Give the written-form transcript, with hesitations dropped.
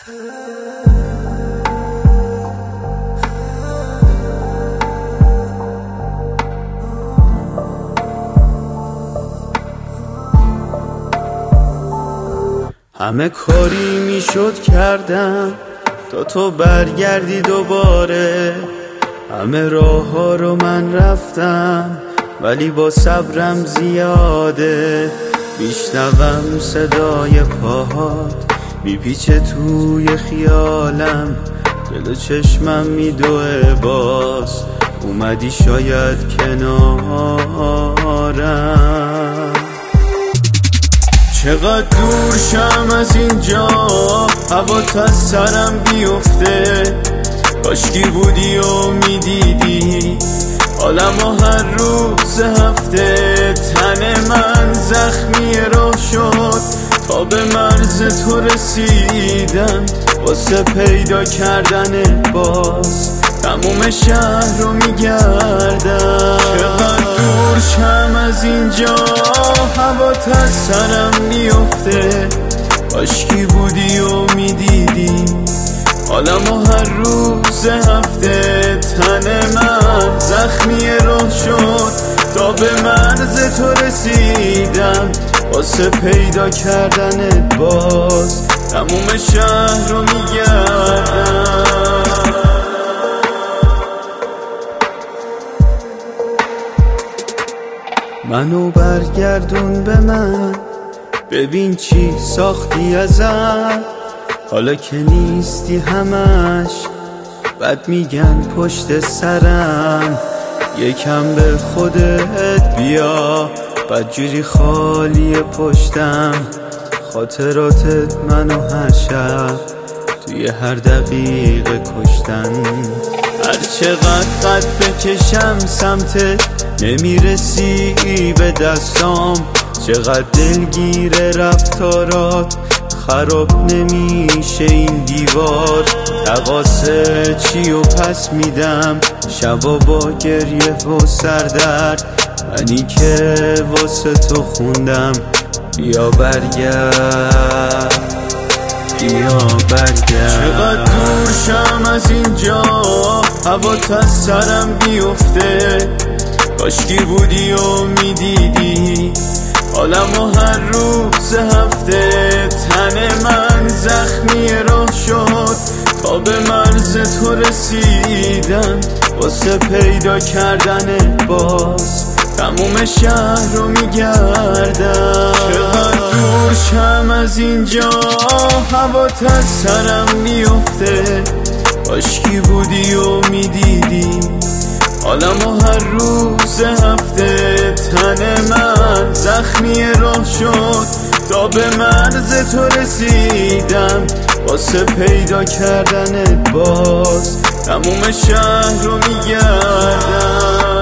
همه کاری میشد کردم تا تو برگردی دوباره، همه راه ها رو من رفتم ولی با صبرم زیاده. میشنوم صدای پاهات میپیچه توی خیالم، جلو چشمم میدوه باز اومدی شاید کنارم. چقدر دور شم از اینجا هوات از سرم بیفته، کاشکی بودی و میدیدی حالمو هر روز هفته. تن من زخمی راه شد تا به مرز تو رسیدم، واسه پیدا کردن باز تموم شهر رو میگردم. چقدر دور شم از اینجا هوات از سرم بیفته، کاشکی بودی و میدیدی حالمو هر روز هفته. تن من زخمی راه شد تا به مرز تو رسیدم، واسه پیدا کردنت باز تموم شهر رو میگردم. منو برگردون به من، ببین چی ساختی ازم، حالا که نیستی همش بد میگن پشت سرم. یکم به خودت بیا، بدجوری خالی پشتم، خاطراتت منو هر شب توی هر دقیقه کشتن. هر چقدر قد بکشم سمتت نمیرسی به دستام، چقدر دلگیر رفتارات خراب نمیشه این دیوار. تقاصه چی و پس میدم شبا با گریه و سردرد، منی که واسه تو خوندم بیا برگرد بیا برگرد. چقدر دور شم از اینجا هوات از سرم بیفته، کاشکی بودی و میدیدی حالمو هر روز هفته. تن من زخمی راه شد تا به مرز تو رسیدم، واسه پیدا کردن باز تموم شهر رو میگردم. چقدر دور شم از اینجا هوات از سرم بیفته، کاشکی بودی و میدیدی حالمو هر روز هفته. تن من زخمی راه شد تا به مرز تو رسیدم، واسه پیدا کردنت باز تموم شهر رو میگردم.